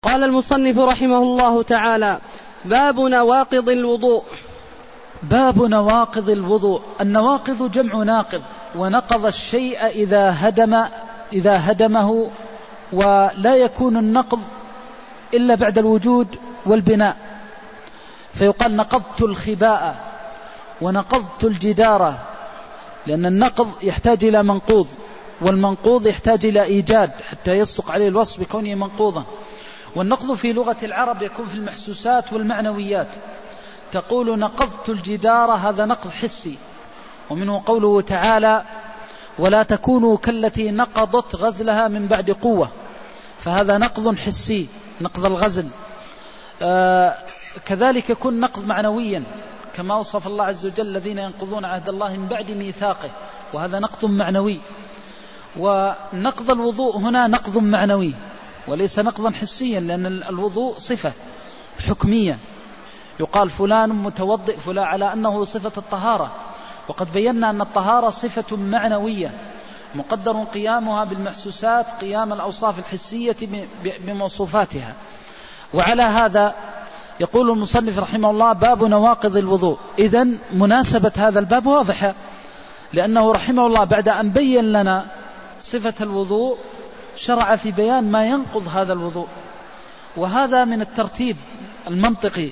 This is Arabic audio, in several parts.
قال المصنف رحمه الله تعالى: باب نواقض الوضوء. باب نواقض الوضوء. النواقض جمع ناقض، ونقض الشيء إذا هدمه، ولا يكون النقض إلا بعد الوجود والبناء، فيقال نقضت الخباء ونقضت الجدار، لأن النقض يحتاج إلى منقوض، والمنقوض يحتاج إلى إيجاد حتى يصدق عليه الوصف بكونه منقوضا. والنقض في لغة العرب يكون في المحسوسات والمعنويات، تقول نقضت الجدار، هذا نقض حسي. ومنه قوله تعالى: ولا تكونوا كالتي نقضت غزلها من بعد قوة، فهذا نقض حسي، نقض الغزل. كذلك يكون نقض معنويا، كما وصف الله عز وجل الذين ينقضون عهد الله من بعد ميثاقه، وهذا نقض معنوي. ونقض الوضوء هنا نقض معنوي وليس نقضا حسيا، لأن الوضوء صفة حكمية، يقال فلان متوضئ فلان، على أنه صفة الطهارة. وقد بينا أن الطهارة صفة معنوية مقدر قيامها بالمحسوسات قيام الأوصاف الحسية بموصوفاتها. وعلى هذا يقول المصنف رحمه الله: باب نواقض الوضوء. إذن مناسبة هذا الباب واضحة، لأنه رحمه الله بعد أن بين لنا صفة الوضوء شرع في بيان ما ينقض هذا الوضوء، وهذا من الترتيب المنطقي،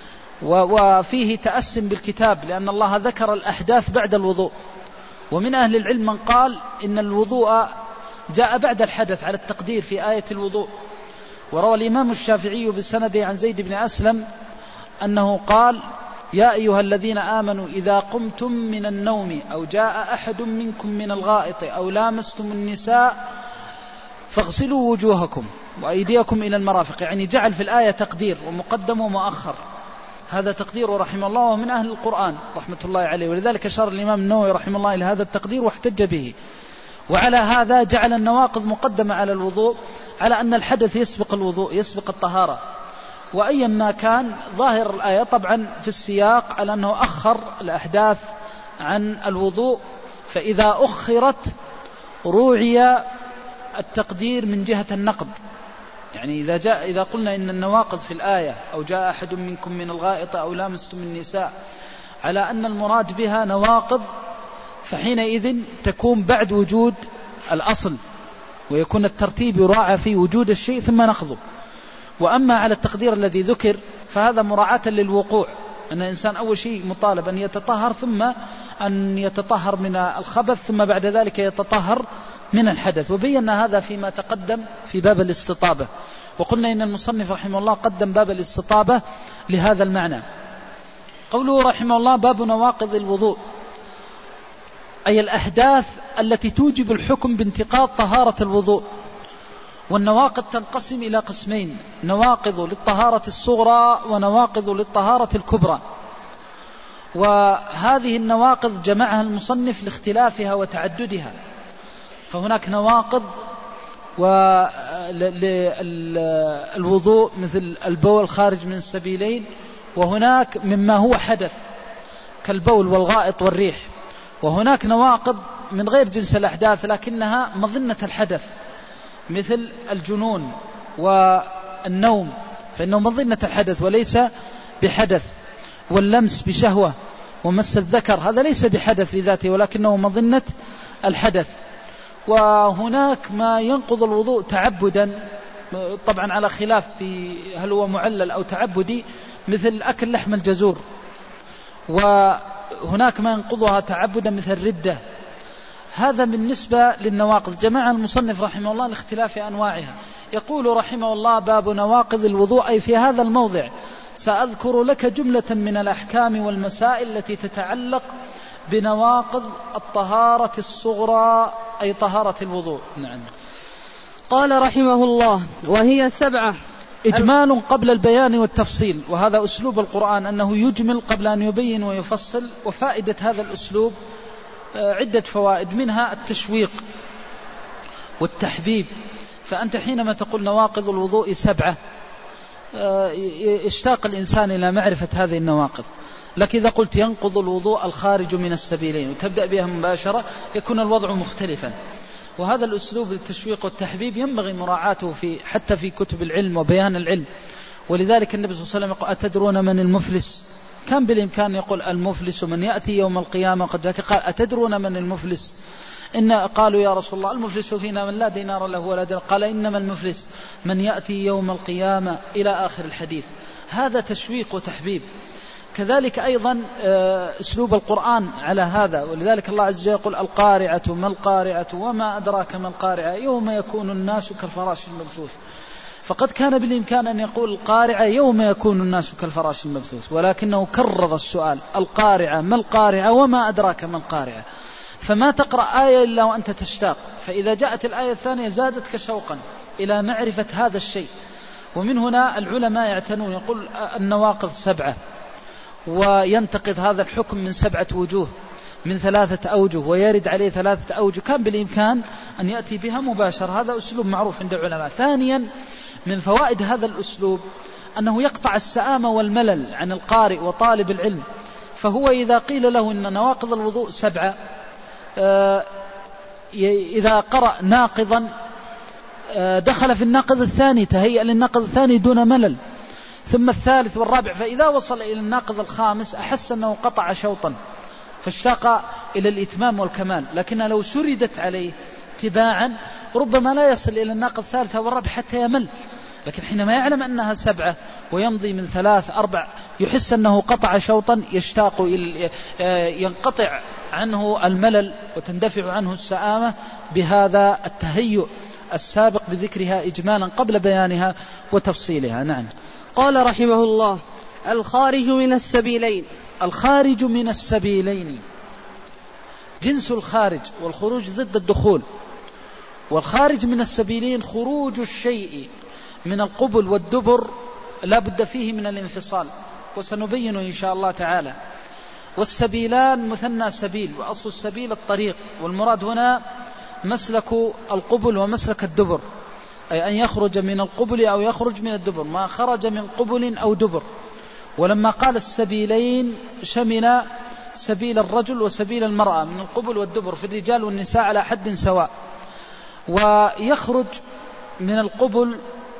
وفيه تأسم بالكتاب، لأن الله ذكر الأحداث بعد الوضوء. ومن أهل العلم من قال إن الوضوء جاء بعد الحدث على التقدير في آية الوضوء. وروى الإمام الشافعي بسنده عن زيد بن أسلم أنه قال: يا أيها الذين آمنوا إذا قمتم من النوم أو جاء أحد منكم من الغائط أو لامستم النساء فاغسلوا وجوهكم وأيديكم إلى المرافق. يعني جعل في الآية تقدير ومقدم ومؤخر، هذا تقديره رحمه الله ومن أهل القرآن رحمة الله عليه، ولذلك أشار الإمام النووي رحمه الله إلى هذا التقدير واحتج به. وعلى هذا جعل النواقض مقدمة على الوضوء، على أن الحدث يسبق الوضوء، يسبق الطهارة. وأيا ما كان ظاهر الآية طبعا في السياق على أنه أخر الأحداث عن الوضوء، فإذا أخرت روعي التقدير من جهة النقد. يعني إذا قلنا إن النواقض في الآية أو جاء أحد منكم من الغائط أو لامستم النساء على أن المراد بها نواقض، فحينئذ تكون بعد وجود الأصل، ويكون الترتيب يراعى في وجود الشيء ثم نقضه. وأما على التقدير الذي ذكر فهذا مراعاة للوقوع، أن الإنسان أول شيء مطالب أن يتطهر، ثم أن يتطهر من الخبث، ثم بعد ذلك يتطهر من الحدث. وبينا هذا فيما تقدم في باب الاستطابة، وقلنا إن المصنف رحمه الله قدم باب الاستطابة لهذا المعنى. قوله رحمه الله: باب نواقض الوضوء، أي الأحداث التي توجب الحكم بانتقاض طهارة الوضوء. والنواقض تنقسم إلى قسمين: نواقض للطهارة الصغرى ونواقض للطهارة الكبرى. وهذه النواقض جمعها المصنف لاختلافها وتعددها، فهناك نواقض للوضوء مثل البول خارج من السبيلين، وهناك مما هو حدث كالبول والغائط والريح، وهناك نواقض من غير جنس الأحداث لكنها مظنة الحدث مثل الجنون والنوم، فإنه مظنة الحدث وليس بحدث، واللمس بشهوة ومس الذكر هذا ليس بحدث في ذاته ولكنه مظنة الحدث. وهناك ما ينقض الوضوء تعبدا، طبعا على خلاف في هل هو معلل أو تعبدي، مثل أكل لحم الجزور. وهناك ما ينقضها تعبدا مثل الردة. هذا بالنسبة للنواقض. جمع المصنف رحمه الله لاختلاف أنواعها. يقول رحمه الله: باب نواقض الوضوء، أي في هذا الموضع سأذكر لك جملة من الأحكام والمسائل التي تتعلق بنواقض الطهارة الصغرى، أي طهارة الوضوء. نعم. قال رحمه الله: وهي 7. إجمال قبل البيان والتفصيل، وهذا أسلوب القرآن أنه يجمل قبل أن يبين ويفصل. وفائدة هذا الأسلوب عدة فوائد، منها التشويق والتحبيب. فأنت حينما تقول نواقض الوضوء 7 اشتاق الإنسان إلى معرفة هذه النواقض. لكن إذا قلت ينقض الوضوء الخارج من السبيلين وتبدأ بها مباشرة يكون الوضع مختلفا. وهذا الأسلوب للتشويق والتحبيب ينبغي مراعاته حتى في كتب العلم وبيان العلم. ولذلك النبي صلى الله عليه وسلم يقول أتدرون من المفلس؟ كان بالإمكان يقول المفلس من يأتي يوم القيامة قد جاء، قال أتدرون من المفلس؟ قالوا يا رسول الله المفلس فينا من لا دينار له ولا درهم، قال إنما المفلس من يأتي يوم القيامة إلى آخر الحديث. هذا تشويق وتحبيب. كذلك أيضا أسلوب القرآن على هذا. ولذلك الله عز وجل يقول القارعة ما القارعة وما أدراك ما القارعة يوم يكون الناس كالفراش المبثوث. فقد كان بالإمكان أن يقول القارعة يوم يكون الناس كالفراش المبثوث، ولكنه كرر السؤال القارعة ما القارعة وما أدراك ما القارعة. فما تقرأ آية إلا وأنت تشتاق، فإذا جاءت الآية الثانية زادتك شوقا إلى معرفة هذا الشيء. ومن هنا العلماء يعتنون، يقول النواقض 7، وينتقض هذا الحكم من 7 وجوه، من 3 أوجه، ويرد عليه 3 أوجه، كان بالإمكان أن يأتي بها مباشرة. هذا أسلوب معروف عند العلماء. ثانيا من فوائد هذا الأسلوب أنه يقطع السآمة والملل عن القارئ وطالب العلم. فهو إذا قيل له إن نواقض الوضوء 7، إذا قرأ ناقضا دخل في الناقض الثاني، تهيأ للناقض الثاني دون ملل، ثم الثالث والرابع، فإذا وصل إلى الناقض الخامس أحس أنه قطع شوطا فاشتاق إلى الإتمام والكمال. لكن لو سردت عليه تباعا ربما لا يصل إلى الناقض الثالث والرابع حتى يمل. لكن حينما يعلم أنها 7 ويمضي من 3 4 يحس أنه قطع شوطا، يشتاق ينقطع عنه الملل وتندفع عنه السآمة بهذا التهيؤ السابق بذكرها إجمالا قبل بيانها وتفصيلها. نعم. قال رحمه الله الخارج من السبيلين. الخارج من السبيلين جنس الخارج، والخروج ضد الدخول. والخارج من السبيلين خروج الشيء من القبل والدبر لا بد فيه من الانفصال، وسنبين إن شاء الله تعالى. والسبيلان مثنى سبيل، وأصل السبيل الطريق، والمراد هنا مسلك القبل ومسلك الدبر، أي أن يخرج من القبل أو يخرج من الدبر، ما خرج من قبل أو دبر. ولما قال السبيلين شمل سبيل الرجل وسبيل المرأة من القبل والدبر في الرجال والنساء على حد سواء. ويخرج من القبل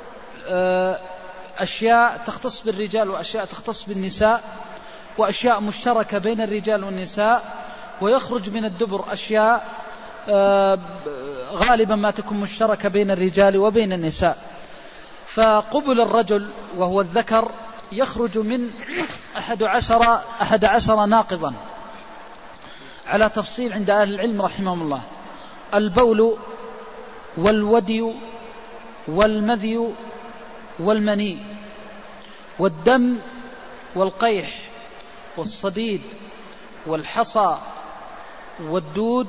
أشياء تختص بالرجال وأشياء تختص بالنساء، وأشياء مشتركة بين الرجال والنساء. ويخرج من الدبر أشياء غالبا ما تكون مشتركة بين الرجال وبين النساء. فقبل الرجل وهو الذكر يخرج من 11 ناقضا على تفصيل عند أهل العلم رحمهم الله: البول والودي والمذي والمني والدم والقيح والصديد والحصى والدود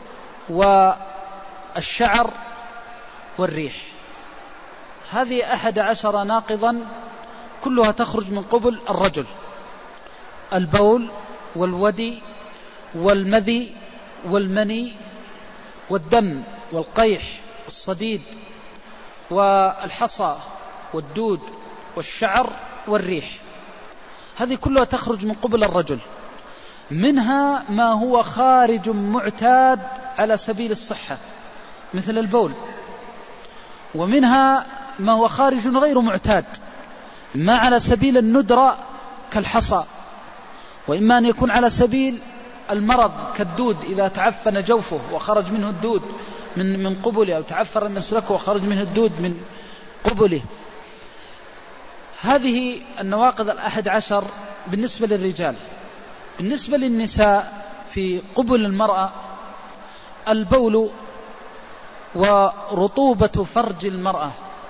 والشعر والريح. هذه 11 ناقضا كلها تخرج من قبل الرجل: البول والودي والمذي والمني والدم والقيح والصديد والحصى والدود والشعر والريح. هذه كلها تخرج من قبل الرجل. منها ما هو خارج معتاد على سبيل الصحة مثل البول، ومنها ما هو خارج غير معتاد، ما على سبيل الندرة كالحصى، وإما أن يكون على سبيل المرض كالدود إذا تعفن جوفه وخرج منه الدود من قبله، أو تعفر مسلكه وخرج منه الدود من قبله. هذه النواقض 11 بالنسبة للرجال. بالنسبة للنساء في قبل المرأة: البول ورطوبة فرج المرأة،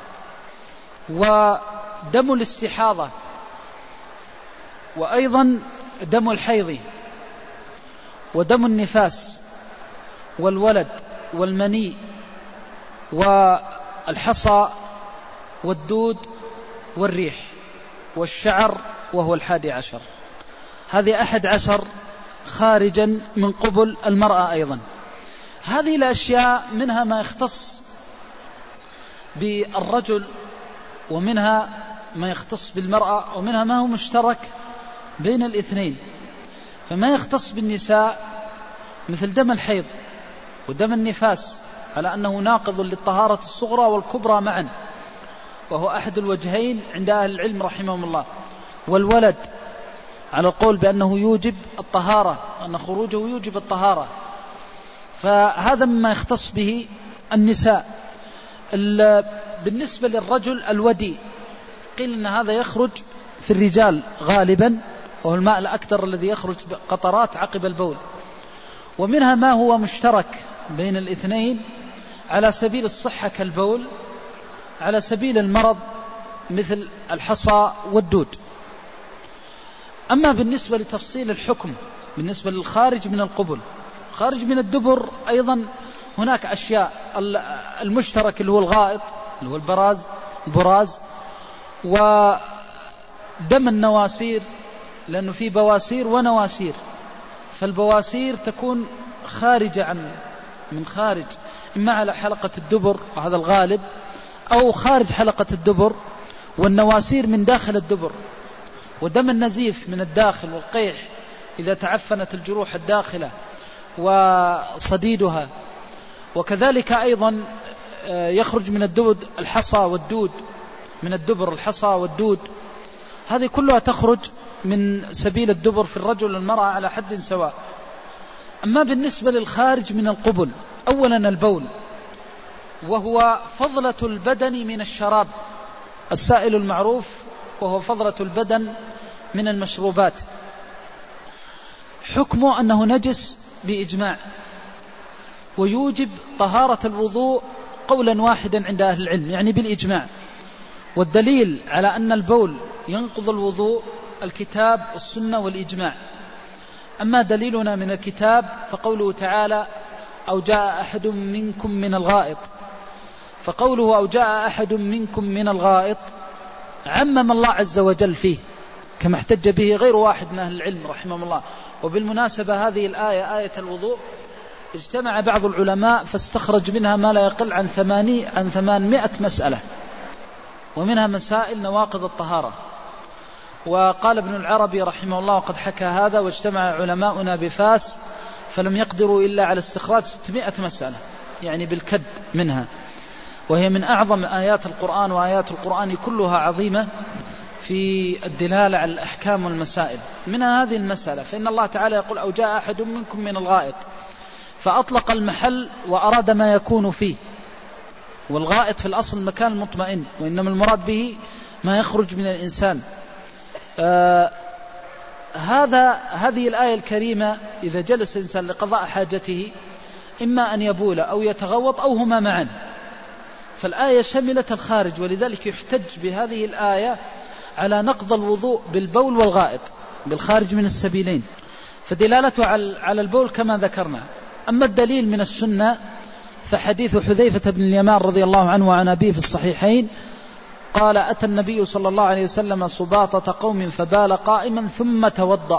ودم الاستحاضة، وأيضا دم الحيض، ودم النفاس، والولد، والمني، والحصى، والدود، والريح، والشعر وهو 11. هذه 11 خارجا من قبل المرأة أيضا. هذه الأشياء منها ما يختص بالرجل، ومنها ما يختص بالمرأة، ومنها ما هو مشترك بين الاثنين. فما يختص بالنساء مثل دم الحيض ودم النفاس على أنه ناقض للطهارة الصغرى والكبرى معا، وهو أحد الوجهين عند أهل العلم رحمهم الله. والولد على القول بأنه يوجب الطهارة، أن خروجه يوجب الطهارة، فهذا مما يختص به النساء. بالنسبة للرجل الودي قيل أن هذا يخرج في الرجال غالبا، وهو الماء الأكثر الذي يخرج قطرات عقب البول. ومنها ما هو مشترك بين الاثنين على سبيل الصحة كالبول، على سبيل المرض مثل الحصى والدود. أما بالنسبة لتفصيل الحكم بالنسبة للخارج من القبل، خارج من الدبر أيضا هناك أشياء. المشترك اللي هو الغائط، اللي هو البراز، ودم النواسير، لأنه في بواسير ونواسير، فالبواسير تكون خارجة من خارج، إما على حلقة الدبر وهذا الغالب، أو خارج حلقة الدبر، والنواسير من داخل الدبر. ودم النزيف من الداخل، والقيح إذا تعفنت الجروح الداخلة وصديدها. وكذلك أيضا يخرج من الدود الحصى والدود، من الدبر الحصى والدود، هذه كلها تخرج من سبيل الدبر في الرجل والمرأة على حد سواء. أما بالنسبة للخارج من القبل، أولا البول، وهو فضلة البدن من الشراب، السائل المعروف، وهو فضلة البدن من المشروبات. حكمه أنه نجس بإجماع، ويوجب طهارة الوضوء قولا واحدا عند أهل العلم، يعني بالإجماع. والدليل على أن البول ينقض الوضوء الكتاب والسنة والإجماع. أما دليلنا من الكتاب فقوله تعالى: أو جاء أحد منكم من الغائط. فقوله أو جاء أحد منكم من الغائط عمم الله عز وجل فيه، كما احتج به غير واحد من أهل العلم رحمه الله. وبالمناسبة هذه الآية، آية الوضوء، اجتمع بعض العلماء فاستخرج منها ما لا يقل عن 800 مسألة، ومنها مسائل نواقض الطهارة. وقال ابن العربي رحمه الله وقد حكى هذا: واجتمع علماؤنا بفاس فلم يقدروا إلا على استخراج 600 مسألة، يعني بالكد منها، وهي من أعظم آيات القرآن، وآيات القرآن كلها عظيمة في الدلالة على الأحكام والمسائل. منها هذه المسألة، فإن الله تعالى يقول: أو جاء أحد منكم من الغائط، فأطلق المحل وأراد ما يكون فيه. والغائط في الأصل المكان المطمئن، وإنما المراد به ما يخرج من الإنسان. هذه الآية الكريمة إذا جلس الإنسان لقضاء حاجته إما أن يبول أو يتغوط أو هما معا، فالآية شملت الخارج، ولذلك يحتج بهذه الآية على نقض الوضوء بالبول والغائط، بالخارج من السبيلين، فدلالته على البول كما ذكرنا. أما الدليل من السنة فحديث حذيفة بن اليمان رضي الله عنه وعن أبيه في الصحيحين قال: أتى النبي صلى الله عليه وسلم سباطة قوم فبال قائما ثم توضأ،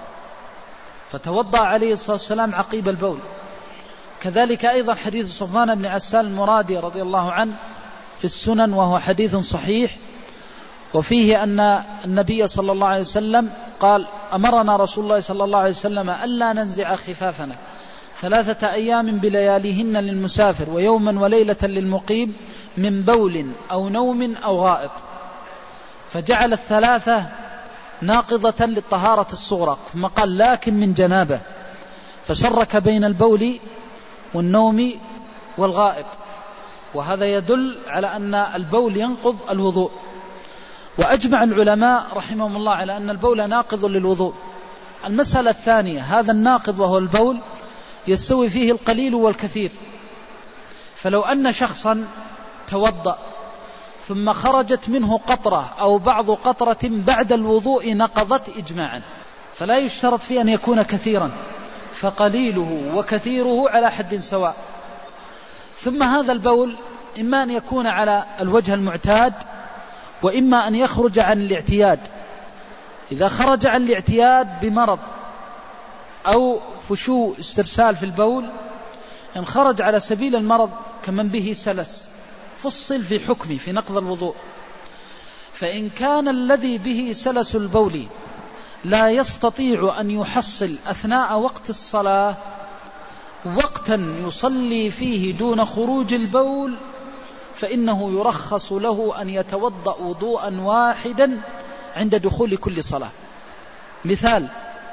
فتوضأ عليه الصلاة والسلام عقيب البول. كذلك أيضا حديث صفوان بن عسال المرادي رضي الله عنه في السنن، وهو حديث صحيح، وفيه أن النبي صلى الله عليه وسلم قال: أمرنا رسول الله صلى الله عليه وسلم ألا ننزع خفافنا 3 أيام بلياليهن للمسافر، ويوما وليلة للمقيم، من بول أو نوم أو غائط. فجعل 3 ناقضة للطهارة الصغرى، ثم قال: لكن من جنابه، فشرك بين البول والنوم والغائط. وهذا يدل على أن البول ينقض الوضوء. وأجمع العلماء رحمهم الله على أن البول ناقض للوضوء. المسألة الثانية، هذا الناقض وهو البول يستوي فيه القليل والكثير. فلو أن شخصا توضأ ثم خرجت منه قطرة أو بعض قطرة بعد الوضوء نقضت إجماعا، فلا يشترط فيه أن يكون كثيرا، فقليله وكثيره على حد سواء. ثم هذا البول إما أن يكون على الوجه المعتاد، وإما أن يخرج عن الاعتياد. إذا خرج عن الاعتياد بمرض أو فشو استرسال في البول، إن خرج على سبيل المرض كمن به سلس فصل في حكمه في نقض الوضوء. فإن كان الذي به سلس البول لا يستطيع أن يحصل أثناء وقت الصلاة، وقتا يصلي فيه دون خروج البول فإنه يرخص له أن يتوضأ وضوءا واحدا عند دخول كل صلاة. مثال: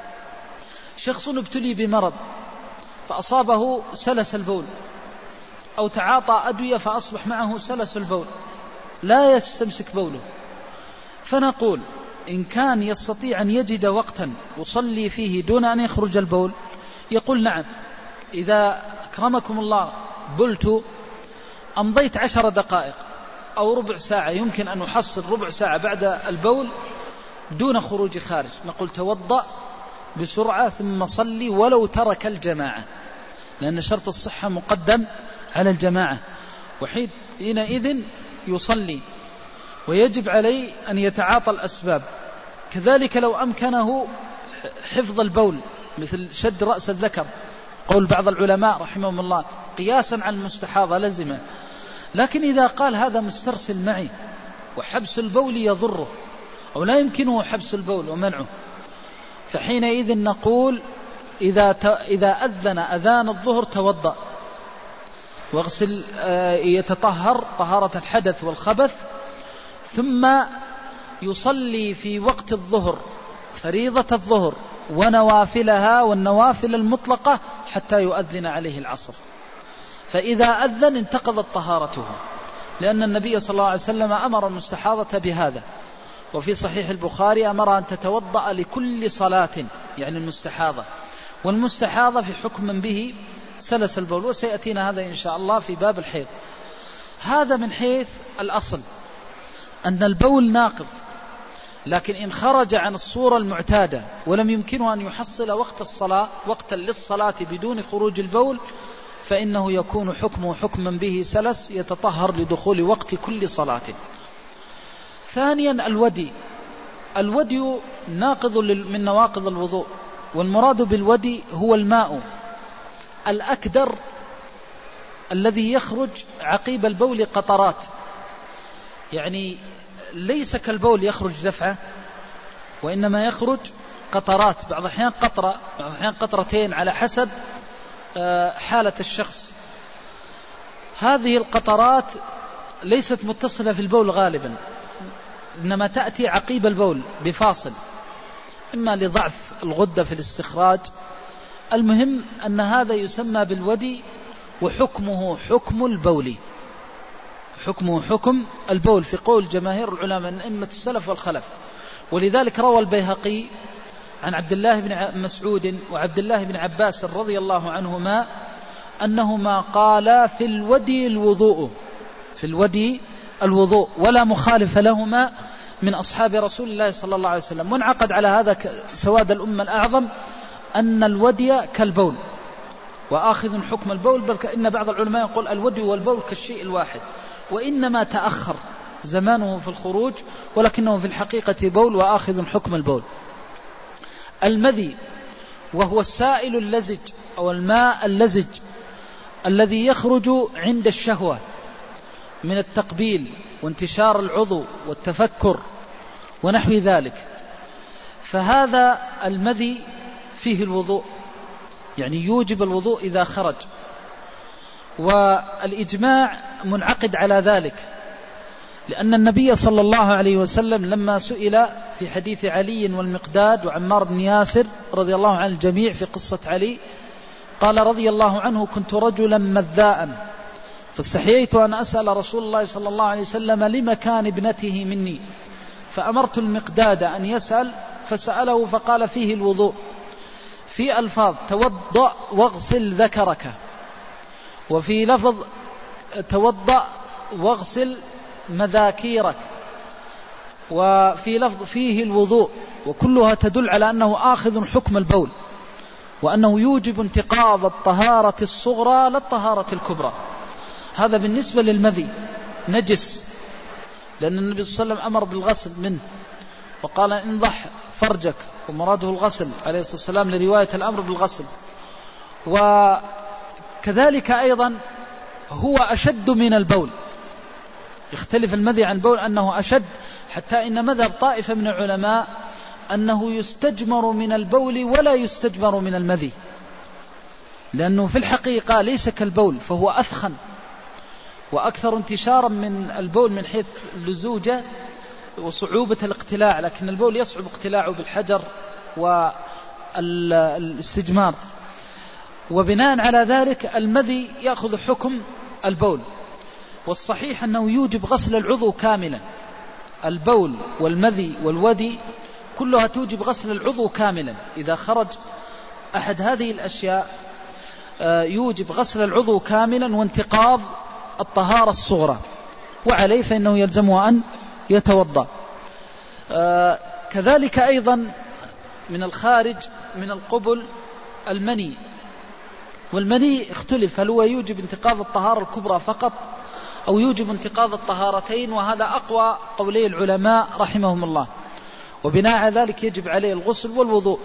شخص ابتلي بمرض فأصابه سلس البول، أو تعاطى أدوية فأصبح معه سلس البول لا يستمسك بوله، فنقول إن كان يستطيع أن يجد وقتا يصلي فيه دون أن يخرج البول يقول نعم. إذا أكرمكم الله بلت أمضيت 10 دقائق أو ربع ساعة، يمكن أن أحصل ربع ساعة بعد البول دون خروج خارج، نقول توضأ بسرعة ثم صلي ولو ترك الجماعة، لأن شرط الصحة مقدم على الجماعة، وحينئذ يصلي ويجب عليه أن يتعاطى الأسباب. كذلك لو أمكنه حفظ البول مثل شد رأس الذكر، قول بعض العلماء رحمهم الله قياسا على المستحاضة لزمه، لكن إذا قال هذا مسترسل معي وحبس البول يضره أو لا يمكنه حبس البول ومنعه، فحينئذ نقول إذا أذن أذان الظهر توضأ واغسل، يتطهر طهارة الحدث والخبث، ثم يصلي في وقت الظهر فريضة الظهر ونوافلها والنوافل المطلقة حتى يؤذن عليه العصر. فإذا أذن انتقضت طهارته، لأن النبي صلى الله عليه وسلم أمر المستحاضة بهذا، وفي صحيح البخاري أمر أن تتوضأ لكل صلاة، يعني المستحاضة، والمستحاضة في حكم به سلس البول، وسيأتينا هذا إن شاء الله في باب الحيض. هذا من حيث الأصل أن البول ناقض، لكن إن خرج عن الصورة المعتادة ولم يمكنه أن يحصل وقت الصلاة وقتا للصلاة بدون خروج البول فإنه يكون حكمه حكما به سلس، يتطهر لدخول وقت كل صلاة. ثانيا الودي ناقض من نواقض الوضوء، والمراد بالودي هو الماء الأكدر الذي يخرج عقيب البول قطرات، يعني ليس كالبول يخرج دفعة، وإنما يخرج قطرات، بعض الأحيان قطرة، بعض الأحيان قطرتين، على حسب حالة الشخص. هذه القطرات ليست متصلة في البول غالبا، إنما تأتي عقيب البول بفاصل، إما لضعف الغدة في الاستخراج. المهم أن هذا يسمى بالودي، وحكمه حكم البول، حكمه حكم البول في قول جماهير العلماء من أئمة السلف والخلف. ولذلك روى البيهقي عن عبد الله بن مسعود وعبد الله بن عباس رضي الله عنهما أنهما قالا في الودي الوضوء، في الودي الوضوء، ولا مخالف لهما من أصحاب رسول الله صلى الله عليه وسلم. وانعقد على هذا سواد الأمة الأعظم أن الودي كالبول وآخذ حكم البول، بل إن بعض العلماء يقول الودي والبول كالشيء الواحد، وإنما تأخر زمانه في الخروج، ولكنه في الحقيقة بول وآخذ حكم البول. المذي وهو السائل اللزج أو الماء اللزج الذي يخرج عند الشهوة من التقبيل وانتشار العضو والتفكر ونحو ذلك، فهذا المذي فيه الوضوء، يعني يوجب الوضوء إذا خرج، والإجماع منعقد على ذلك، لأن النبي صلى الله عليه وسلم لما سئل في حديث علي والمقداد وعمار بن ياسر رضي الله عن الجميع في قصة علي، قال رضي الله عنه: كنت رجلا مذاء فاستحييت أن أسأل رسول الله صلى الله عليه وسلم لمكان ابنته مني، فأمرت المقداد أن يسأل فسأله فقال فيه الوضوء، في ألفاظ توضأ واغسل ذكرك، وفي لفظ توضأ واغسل مذاكيرك، وفي لفظ فيه الوضوء، وكلها تدل على أنه آخذ حكم البول، وأنه يوجب انتقاض الطهارة الصغرى لا الطهارة الكبرى. هذا بالنسبة للمذي نجس، لأن النبي صلى الله عليه وسلم أمر بالغسل منه وقال انضح فرجك، ومراده الغسل عليه الصلاة والسلام لرواية الأمر بالغسل. وكذلك أيضا هو أشد من البول، يختلف المذي عن البول أنه أشد، حتى إن مذهب طائفة من العلماء أنه يستجمر من البول ولا يستجمر من المذي، لأنه في الحقيقة ليس كالبول، فهو أثخن وأكثر انتشارا من البول من حيث اللزوجة وصعوبة الاقتلاع، لكن البول يصعب اقتلاعه بالحجر والاستجمار. وبناء على ذلك المذي يأخذ حكم البول، والصحيح أنه يوجب غسل العضو كاملا. البول والمذي والودي كلها توجب غسل العضو كاملا، إذا خرج أحد هذه الأشياء يوجب غسل العضو كاملا وانتقاض الطهارة الصغرى، وعليه فإنه يلزمه أن يتوضأ. كذلك أيضا من الخارج من القبل المني، والمني اختلف هل هو يوجب انتقاض الطهارة الكبرى فقط أو يوجب انتقاض الطهارتين، وهذا أقوى قولي العلماء رحمهم الله، وبناء على ذلك يجب عليه الغسل والوضوء.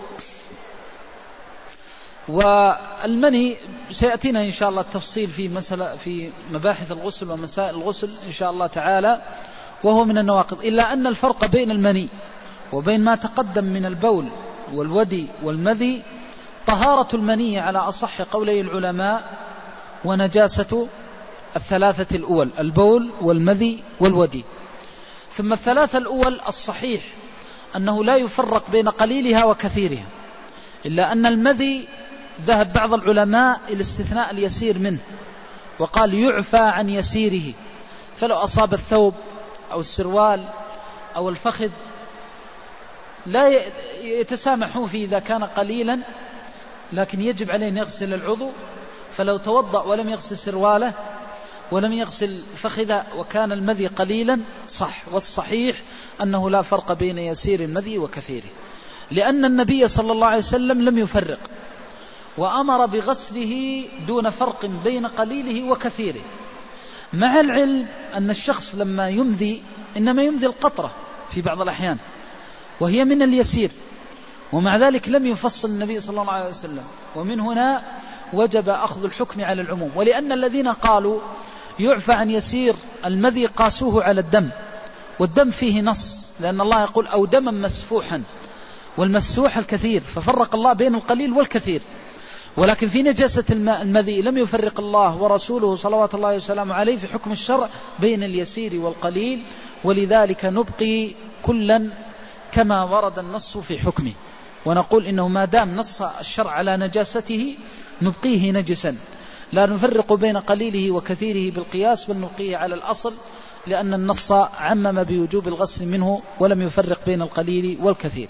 والمني سيأتينا إن شاء الله التفصيل في مباحث الغسل ومسائل الغسل إن شاء الله تعالى، وهو من النواقض. إلا أن الفرق بين المني وبين ما تقدم من البول والودي والمذي طهارة المني على أصح قولي العلماء ونجاسة الثلاثة الأول، البول والمذي والودي. ثم الثلاثة الأول الصحيح أنه لا يفرق بين قليلها وكثيرها، إلا أن المذي ذهب بعض العلماء إلى استثناء اليسير منه، وقال يعفى عن يسيره، فلو أصاب الثوب أو السروال أو الفخذ لا يتسامحون فيه إذا كان قليلا، لكن يجب عليه أن يغسل العضو. فلو توضأ ولم يغسل سرواله ولم يغسل فخذه وكان المذي قليلا صح. والصحيح أنه لا فرق بين يسير المذي وكثيره، لأن النبي صلى الله عليه وسلم لم يفرق، وأمر بغسله دون فرق بين قليله وكثيره، مع العلم أن الشخص لما يمذي إنما يمذي القطرة في بعض الأحيان وهي من اليسير، ومع ذلك لم يفصل النبي صلى الله عليه وسلم، ومن هنا وجب أخذ الحكم على العموم. ولأن الذين قالوا يعفى عن يسير المذي قاسوه على الدم، والدم فيه نص، لأن الله يقول أو دما مسفوحا، والمسفوح الكثير، ففرق الله بين القليل والكثير. ولكن في نجاسة المذي لم يفرق الله ورسوله صلوات الله وسلامه عليه في حكم الشرع بين اليسير والقليل، ولذلك نبقي كلا كما ورد النص في حكمه، ونقول إنه ما دام نص الشرع على نجاسته نبقيه نجسا، لا نفرق بين قليله وكثيره بالقياس، بل نبقيه على الأصل، لأن النص عمم بوجوب الغسل منه ولم يفرق بين القليل والكثير.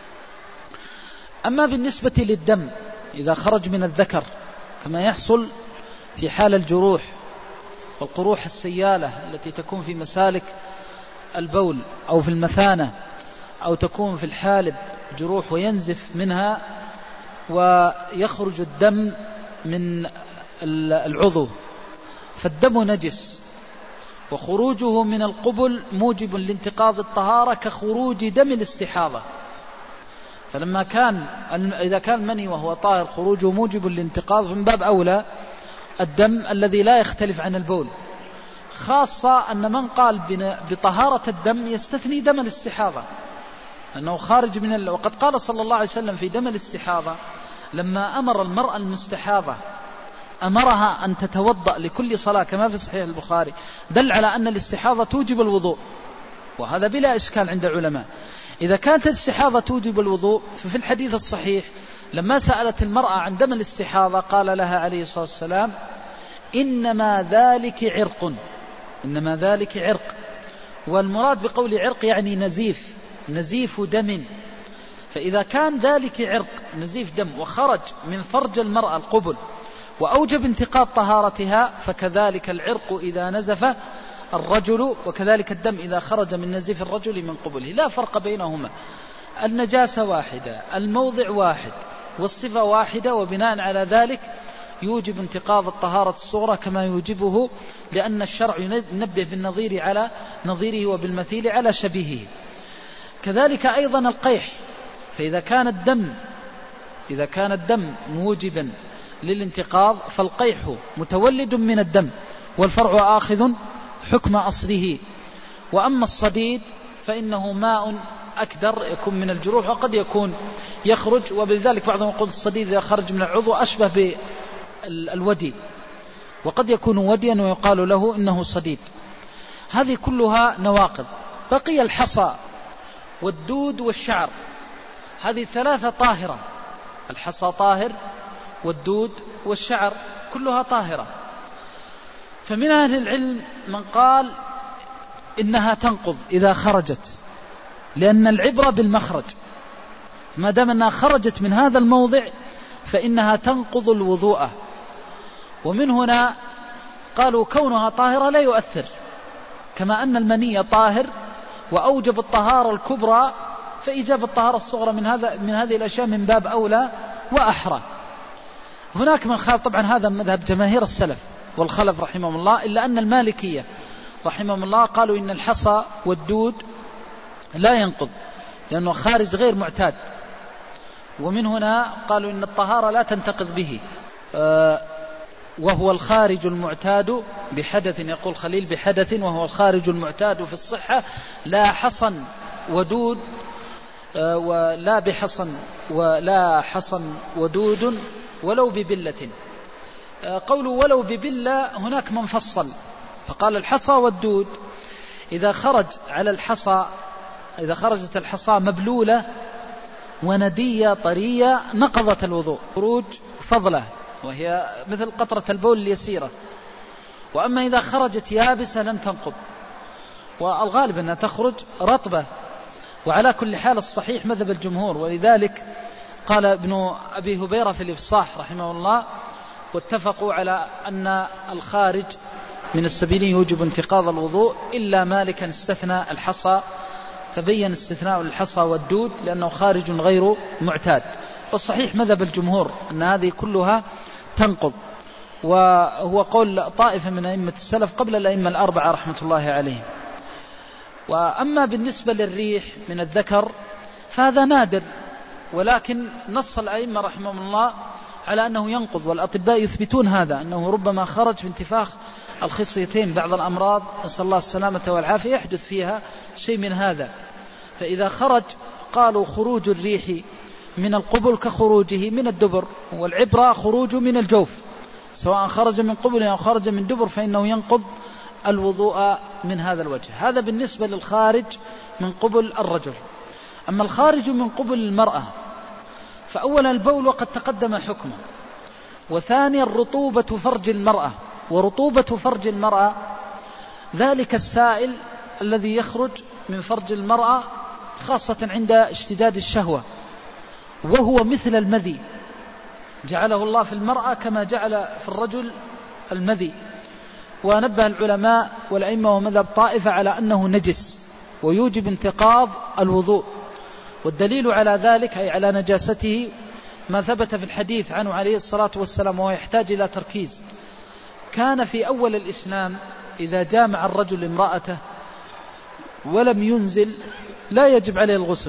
أما بالنسبة للدم إذا خرج من الذكر كما يحصل في حال الجروح والقروح السيالة التي تكون في مسالك البول أو في المثانة، أو تكون في الحالب جروح وينزف منها ويخرج الدم من العضو، فالدم نجس، وخروجه من القبل موجب لانتقاض الطهارة كخروج دم الاستحاضة. فلما إذا كان مني وهو طاهر خروجه موجب للانتقاض، فمن باب أولى الدم الذي لا يختلف عن البول، خاصة أن من قال بطهارة الدم يستثني دم الاستحاضة، لأنه خارج من وقد قال صلى الله عليه وسلم في دم الاستحاضة لما أمر المرأة المستحاضة أمرها أن تتوضأ لكل صلاة كما في صحيح البخاري، دل على أن الاستحاضة توجب الوضوء، وهذا بلا إشكال عند العلماء. إذا كانت الاستحاضة توجب الوضوء، ففي الحديث الصحيح لما سألت المرأة عن دم الاستحاضة قال لها عليه الصلاة والسلام إنما ذلك عرق، والمراد بقول عرق يعني نزيف دم. فإذا كان ذلك عرق نزيف دم وخرج من فرج المرأة القبل وأوجب انتقاض طهارتها، فكذلك العرق إذا نزف الرجل، وكذلك الدم إذا خرج من نزيف الرجل من قبله، لا فرق بينهما، النجاسة واحدة، الموضع واحد، والصفة واحدة، وبناء على ذلك يوجب انتقاض الطهارة الصغرى كما يوجبه، لأن الشرع ينبه بالنظير على نظيره وبالمثيل على شبيهه. كذلك أيضا القيح، فإذا كان الدم موجبا للانتقاض فالقيح متولد من الدم، والفرع آخذ حكم أصله. وأما الصديد فإنه ماء أكدر يكون من الجروح وقد يكون يخرج، وبذلك بعضهم يقول الصديد إذا خرج من العضو أشبه الودي، وقد يكون وديا ويقال له إنه صديد. هذه كلها نواقض. بقي الحصى والدود والشعر، هذه ثلاثة طاهرة. الحصى طاهر، والدود والشعر كلها طاهرة. فمن أهل العلم من قال إنها تنقض إذا خرجت، لأن العبرة بالمخرج، ما دام أنها خرجت من هذا الموضع فإنها تنقض الوضوء. ومن هنا قالوا كونها طاهرة لا يؤثر، كما أن المني طاهر وأوجب الطهارة الكبرى، فإيجاب الطهارة الصغرى من هذه الأشياء من باب أولى وأحرى. هناك من خالف، طبعا هذا مذهب جماهير السلف والخلف رحمهم الله، إلا أن المالكية رحمهم الله قالوا إن الحصى والدود لا ينقض لأنه خارج غير معتاد، ومن هنا قالوا إن الطهارة لا تنتقض به، وهو الخارج المعتاد بحدث، يقول خليل بحدث وهو الخارج المعتاد في الصحة، لا حصن ودود ولا بحصن ولا حصن ودود ولو ببلة. قولوا ولو ببلة هناك من فصل فقال الحصى والدود إذا خرج على الحصى، إذا خرجت الحصى مبلولة وندية طرية نقضت الوضوء خروج فضلة، وهي مثل قطرة البول اليسيرة. وأما إذا خرجت يابسة لم تنقض، والغالب أنها تخرج رطبة. وعلى كل حال الصحيح مذهب الجمهور، ولذلك قال ابن أبي هبيرة في الإفصاح رحمه الله واتفقوا على أن الخارج من السبيل يوجب انتقاض الوضوء، إلا مالكا استثنى الحصى، فبين استثناء الحصى والدود لأنه خارج غير معتاد. والصحيح مذهب الجمهور أن هذه كلها تنقض، وهو قول طائفة من أئمة السلف قبل الأئمة الأربعة رحمة الله عليهم. وأما بالنسبة للريح من الذكر فهذا نادر، ولكن نص الأئمة رحمهم الله على أنه ينقض، والأطباء يثبتون هذا، أنه ربما خرج في انتفاخ الخصيتين، بعض الأمراض نسأل الله السلامة والعافية يحدث فيها شيء من هذا. فإذا خرج قالوا خروج الريح من القبل كخروجه من الدبر، والعبرة خروج من الجوف، سواء خرج من قبل أو خرج من دبر فإنه ينقض الوضوء من هذا الوجه. هذا بالنسبة للخارج من قبل الرجل. أما الخارج من قبل المرأة فأولا البول وقد تقدم حكمه، وثانيا رطوبة فرج المرأة. ورطوبة فرج المرأة ذلك السائل الذي يخرج من فرج المرأة خاصة عند اشتداد الشهوة، وهو مثل المذي، جعله الله في المرأة كما جعل في الرجل المذي. ونبه العلماء والأئمة ومذهب طائفة على أنه نجس ويوجب انتقاض الوضوء، والدليل على ذلك أي على نجاسته ما ثبت في الحديث عنه عليه الصلاة والسلام، وهو يحتاج إلى تركيز. كان في أول الإسلام إذا جامع الرجل امرأته ولم ينزل لا يجب عليه الغسل،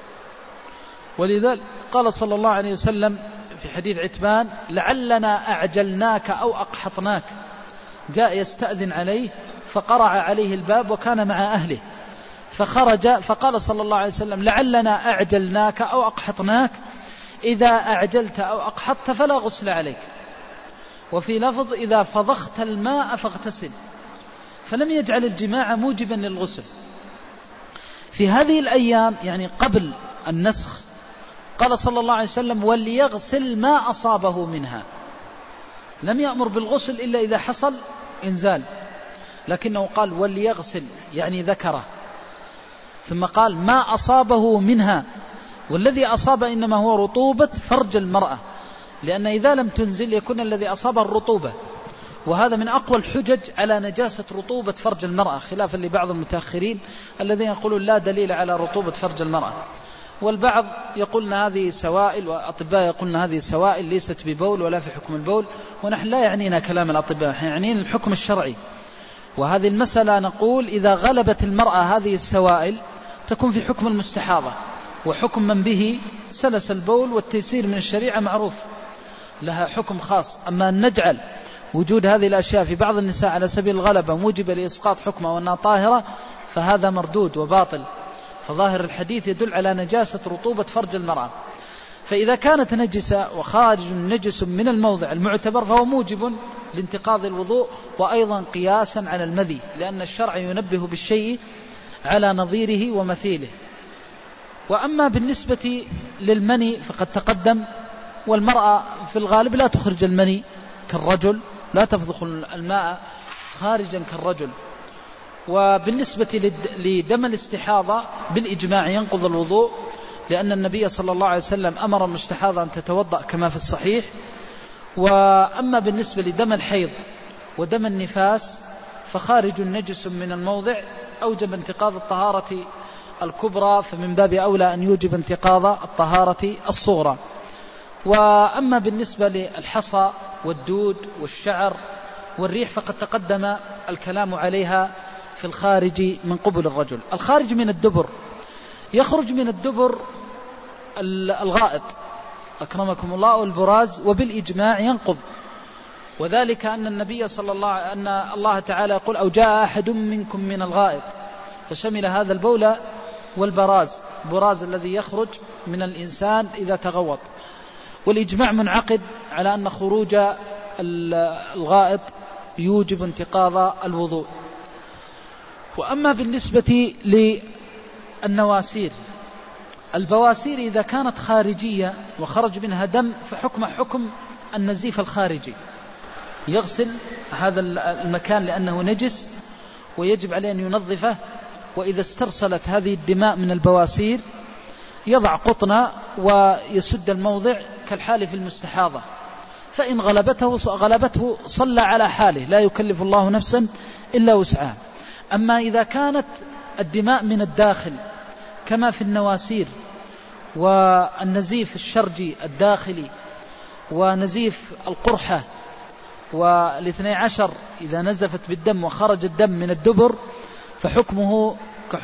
ولذلك قال صلى الله عليه وسلم في حديث عتبان لعلنا أعجلناك أو أقحطناك. جاء يستأذن عليه فقرع عليه الباب وكان مع أهله، فخرج فقال صلى الله عليه وسلم لعلنا أعجلناك أو أقحطناك، إذا أعجلت أو أقحطت فلا غسل عليك. وفي لفظ إذا فضخت الماء فاغتسل، فلم يجعل الجماع موجبا للغسل. في هذه الأيام يعني قبل النسخ قال صلى الله عليه وسلم وليغسل ما أصابه منها، لم يأمر بالغسل إلا إذا حصل إنزال، لكنه قال وليغسل يعني ذكره، ثم قال ما أصابه منها، والذي أصاب إنما هو رطوبة فرج المرأة، لأن إذا لم تنزل يكون الذي أصاب الرطوبة، وهذا من أقوى الحجج على نجاسة رطوبة فرج المرأة، خلافا لبعض المتأخرين الذين يقولون لا دليل على رطوبة فرج المرأة. والبعض يقولون هذه سوائل، وأطباء يقولون هذه سوائل ليست ببول ولا في حكم البول، ونحن لا يعنينا كلام الأطباء، يعنينا الحكم الشرعي. وهذه المسألة نقول إذا غلبت المرأة هذه السوائل تكون في حكم المستحاضة، وحكم من به سلس البول والتيسير من الشريعة معروف لها حكم خاص. أما أن نجعل وجود هذه الأشياء في بعض النساء على سبيل الغلبة موجبة لإسقاط حكمها وأنها طاهرة فهذا مردود وباطل، فظاهر الحديث يدل على نجاسة رطوبة فرج المرأة. فإذا كانت نجسة وخارج نجس من الموضع المعتبر فهو موجب لانتقاض الوضوء، وأيضا قياسا على المذي، لأن الشرع ينبه بالشيء على نظيره ومثيله. وأما بالنسبة للمني فقد تقدم، والمرأة في الغالب لا تخرج المني كالرجل، لا تفضخ الماء خارجا كالرجل. وبالنسبة لدم الاستحاضة بالإجماع ينقض الوضوء، لأن النبي صلى الله عليه وسلم أمر المستحاضة أن تتوضأ كما في الصحيح. وأما بالنسبة لدم الحيض ودم النفاس فخارج نجس من الموضع أوجب انتقاض الطهارة الكبرى، فمن باب أولى أن يوجب انتقاض الطهارة الصغرى. وأما بالنسبة للحصى والدود والشعر والريح فقد تقدم الكلام عليها في الخارج من قبل الرجل. الخارج من الدبر، يخرج من الدبر الغائط أكرمكم الله والبراز، وبالإجماع ينقض، وذلك أن النبي أن الله تعالى يقول أو جاء أحد منكم من الغائط، فشمل هذا البول والبراز، البراز الذي يخرج من الإنسان إذا تغوط. والإجماع منعقد على أن خروج الغائط يوجب انتقاض الوضوء. وأما بالنسبة للنواسير، البواسير إذا كانت خارجية وخرج منها دم فحكم حكم النزيف الخارجي، يغسل هذا المكان لأنه نجس ويجب عليه أن ينظفه. وإذا استرسلت هذه الدماء من البواسير يضع قطنة ويسد الموضع كالحال في المستحاضة، فإن غلبته صلى على حاله، لا يكلف الله نفسا إلا وسعها. أما إذا كانت الدماء من الداخل كما في النواسير والنزيف الشرجي الداخلي ونزيف القرحة والاثني عشر إذا نزفت بالدم وخرج الدم من الدبر فحكمه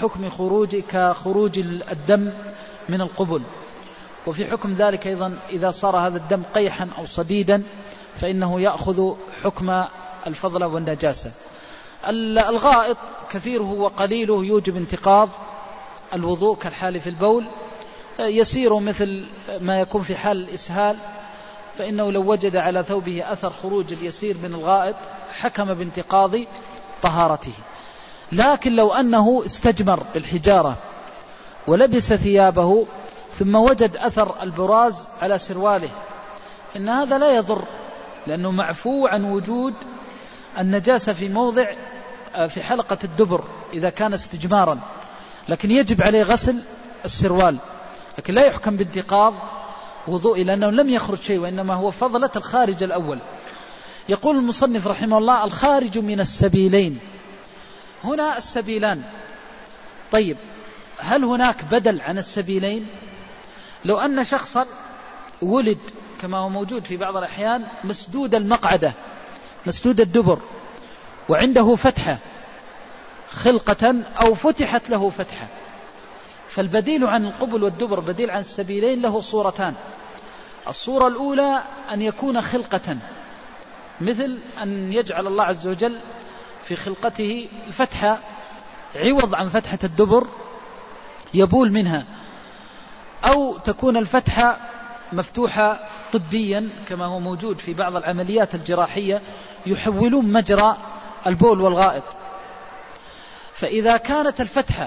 كخروج الدم من القبل. وفي حكم ذلك أيضا إذا صار هذا الدم قيحا أو صديدا فإنه يأخذ حكم الفضلة والنجاسة. الغائط كثيره وقليله يوجب انتقاض الوضوء كالحال في البول، يسير مثل ما يكون في حال الإسهال، فإنه لو وجد على ثوبه أثر خروج اليسير من الغائط حكم بانتقاض طهارته. لكن لو أنه استجمر بالحجارة ولبس ثيابه ثم وجد أثر البراز على سرواله إن هذا لا يضر، لأنه معفو عن وجود النجاسة في موضع في حلقة الدبر إذا كان استجمارا، لكن يجب عليه غسل السروال، لكن لا يحكم بانتقاض وضوء لأنه لم يخرج شيء، وإنما هو فضلة الخارج الأول. يقول المصنف رحمه الله الخارج من السبيلين. هنا السبيلان، طيب هل هناك بدل عن السبيلين؟ لو أن شخصا ولد كما هو موجود في بعض الأحيان مسدود المقعدة مسدود الدبر وعنده فتحة خلقة أو فتحت له فتحة، فالبديل عن القبل والدبر بديل عن السبيلين له صورتان. الصورة الأولى أن يكون خلقة، مثل أن يجعل الله عز وجل في خلقته الفتحة عوض عن فتحة الدبر يبول منها، أو تكون الفتحة مفتوحة طبيا كما هو موجود في بعض العمليات الجراحية يحولون مجرى البول والغائط. فإذا كانت الفتحة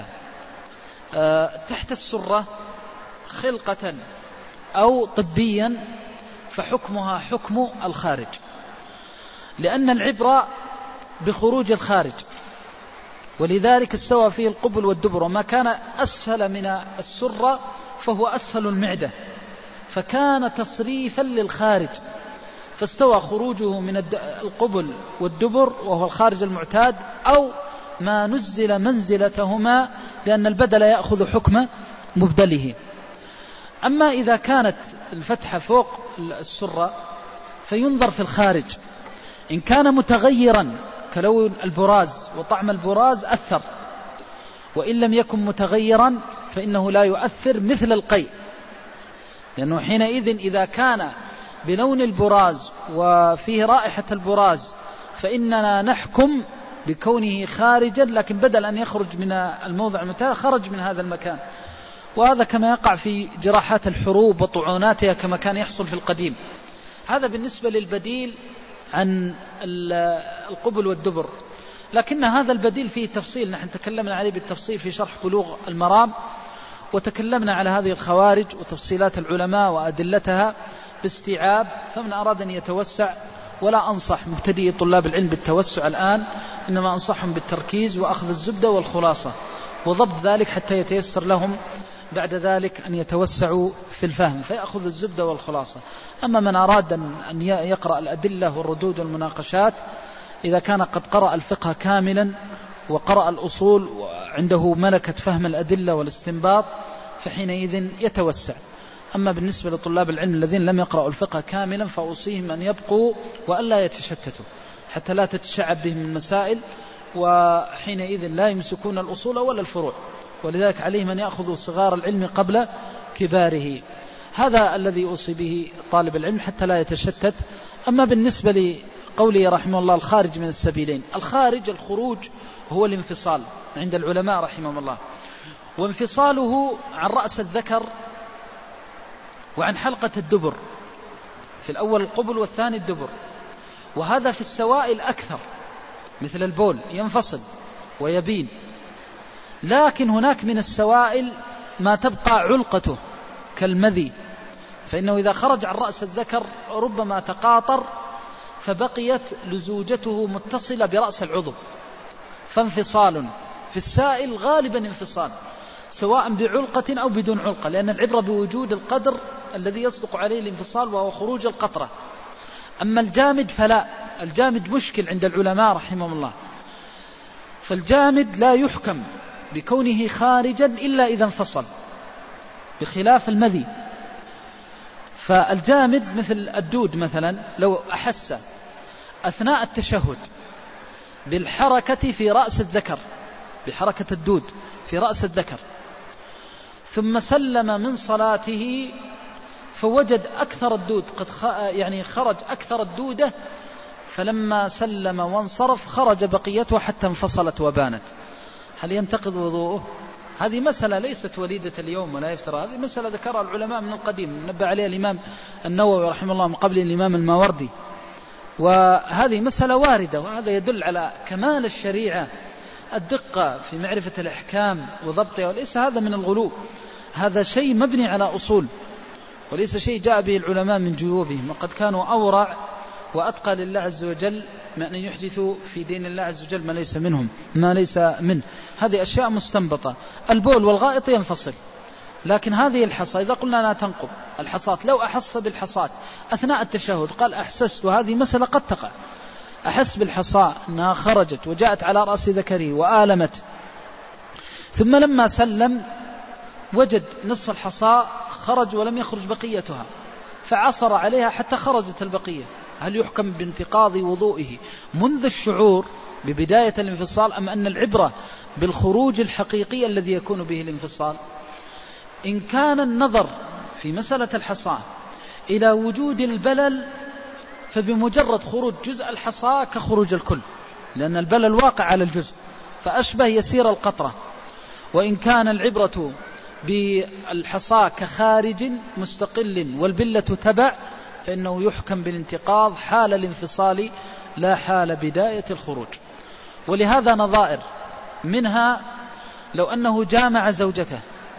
تحت السرة خلقة أو طبيا فحكمها حكم الخارج، لأن العبرة بخروج الخارج، ولذلك استوى فيه القبل والدبر، وما كان أسفل من السرة فهو أسفل المعدة، فكان تصريفا للخارج، فاستوى خروجه من القبل والدبر وهو الخارج المعتاد أو ما نزل منزلتهما، لأن البدل يأخذ حكم مبدله. أما إذا كانت الفتحة فوق السرة فينظر في الخارج، إن كان متغيرا كلون البراز وطعم البراز أثر، وإن لم يكن متغيرا فإنه لا يؤثر مثل القيء، لأنه حينئذ إذا كان بلون البراز وفيه رائحة البراز فإننا نحكم بكونه خارجا، لكن بدل أن يخرج من الموضع المتاح خرج من هذا المكان. وهذا كما يقع في جراحات الحروب وطعوناتها كما كان يحصل في القديم. هذا بالنسبة للبديل عن القبل والدبر. لكن هذا البديل فيه تفصيل، نحن تكلمنا عليه بالتفصيل في شرح بلوغ المرام، وتكلمنا على هذه الخوارج وتفصيلات العلماء وأدلتها باستيعاب. فمن أراد أن يتوسع، ولا أنصح مبتدئي طلاب العلم بالتوسع الآن، إنما أنصحهم بالتركيز وأخذ الزبدة والخلاصة وضبط ذلك حتى يتيسر لهم بعد ذلك أن يتوسعوا في الفهم فيأخذ الزبدة والخلاصة. أما من أراد أن يقرأ الأدلة والردود والمناقشات، إذا كان قد قرأ الفقه كاملا وقرأ الأصول وعنده ملكة فهم الأدلة والاستنباط، فحينئذ يتوسع. أما بالنسبة لطلاب العلم الذين لم يقرأوا الفقه كاملا، فأوصيهم أن يبقوا وألا يتشتتوا حتى لا تتشعب بهم المسائل، وحينئذ لا يمسكون الأصول ولا الفروع. ولذلك عليهم أن يأخذوا صغار العلم قبل كباره. هذا الذي أوصي به طالب العلم حتى لا يتشتت. أما بالنسبة لقوله رحمه الله الخارج من السبيلين، الخروج هو الانفصال عند العلماء رحمه الله، وانفصاله عن رأس الذكر وعن حلقة الدبر، في الأول القبل والثاني الدبر. وهذا في السوائل أكثر، مثل البول ينفصل ويبين. لكن هناك من السوائل ما تبقى علقته كالمذي، فإنه إذا خرج عن رأس الذكر ربما تقاطر فبقيت لزوجته متصلة برأس العضو، فانفصال في السائل غالبا انفصال، سواء بعلقة أو بدون علقة، لأن العبرة بوجود القدر الذي يصدق عليه الانفصال وهو خروج القطرة. أما الجامد فلا، الجامد مشكل عند العلماء رحمهم الله، فالجامد لا يحكم بكونه خارجا إلا إذا انفصل، بخلاف المذي. فالجامد مثل الدود مثلا، لو أحس أثناء التشهد بالحركة في رأس الذكر، بحركة الدود في رأس الذكر، ثم سلم من صلاته فوجد أكثر الدود قد خرج أكثر الدودة، فلما سلم وانصرف خرج بقيته حتى انفصلت وبانت، هل ينتقض وضوءه؟ هذه مسألة ليست وليدة اليوم ولا يفترى، هذه مسألة ذكرها العلماء من القديم، نبه عليها الإمام النووي رحمه الله من قبل الإمام الماوردي، وهذه مسألة واردة. وهذا يدل على كمال الشريعة، الدقة في معرفة الأحكام وضبطها، وليس هذا من الغلو، هذا شيء مبني على أصول، وليس شيء جاء به العلماء من جيوبهم، وقد كانوا أورع وأتقى لله عز وجل من أن يحدثوا في دين الله عز وجل ما ليس منه. هذه أشياء مستنبطة. البول والغائط ينفصل، لكن هذه الحصى إذا قلنا لا تنقض الحصاة، لو أحس بالحصاة أثناء التشهد قال أحسست، وهذه مسألة قد تقع، أحس بالحصاة أنها خرجت وجاءت على رأس ذكره وآلمت، ثم لما سلم وجد نصف الحصاة خرج ولم يخرج بقيتها، فعصر عليها حتى خرجت البقية، هل يحكم بانتقاض وضوئه منذ الشعور ببداية الانفصال، أم أن العبرة بالخروج الحقيقي الذي يكون به الانفصال؟ إن كان النظر في مسألة الحصاة إلى وجود البلل، فبمجرد خروج جزء الحصاة كخروج الكل، لأن البلل واقع على الجزء فأشبه يسير القطرة. وإن كان العبرة بالحصاة كخارج مستقل والبلة تبع، فإنه يحكم بالانتقاض حال الانفصال لا حال بداية الخروج. ولهذا نظائر، منها لو أنه جامع زوجته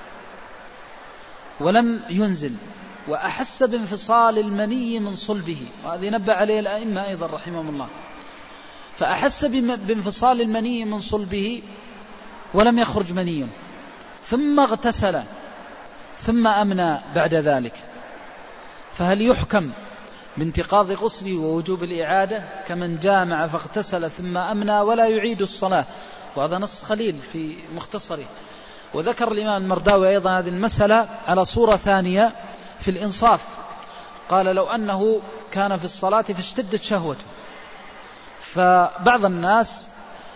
ولم ينزل وأحس بانفصال المني من صلبه، وهذه نبه عليه الأئمة أيضا رحمهم الله، فأحس بانفصال المني من صلبه ولم يخرج مني، ثم اغتسل ثم أمنى بعد ذلك، فهل يحكم بانتقاض غسله ووجوب الإعادة كمن جامع فاغتسل ثم أمنى ولا يعيد الصلاة؟ وهذا نص خليل في مختصره. وذكر الإمام المرداوي أيضا هذه المسألة على صورة ثانية في الإنصاف، قال لو أنه كان في الصلاة فاشتدت شهوته، فبعض الناس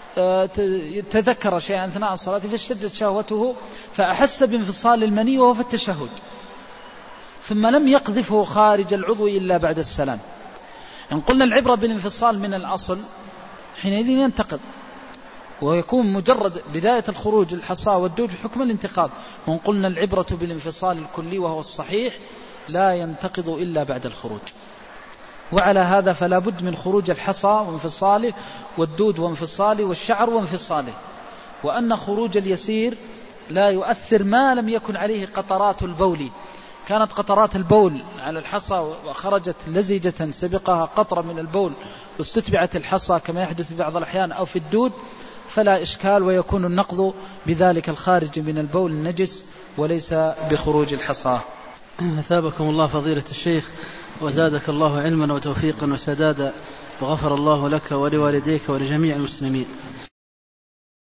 تذكر شيئا أثناء الصلاة فاشتدت شهوته فأحس بانفصال المني وهو في التشهد، ثم لم يقذفه خارج العضو إلا بعد السلام. إن قلنا العبرة بالانفصال من الأصل، حينئذ ينتقض، ويكون مجرد بداية الخروج الحصى والدود بحكم الانتقاض. وإن قلنا العبرة بالانفصال الكلي وهو الصحيح لا ينتقض إلا بعد الخروج. وعلى هذا فلا بد من خروج الحصى وانفصاله والدود وانفصاله والشعر وانفصاله. وأن خروج اليسير لا يؤثر ما لم يكن عليه قطرات البول. كانت قطرات البول على الحصى وخرجت لزجة سبقها قطرة من البول واستتبعت الحصى كما يحدث في بعض الأحيان أو في الدود فلا إشكال، ويكون النقض بذلك الخارج من البول النجس وليس بخروج الحصى. أثابكم الله فضيلة الشيخ وزادك الله علما وتوفيقا وسدادا، وغفر الله لك ولوالديك ولجميع المسلمين.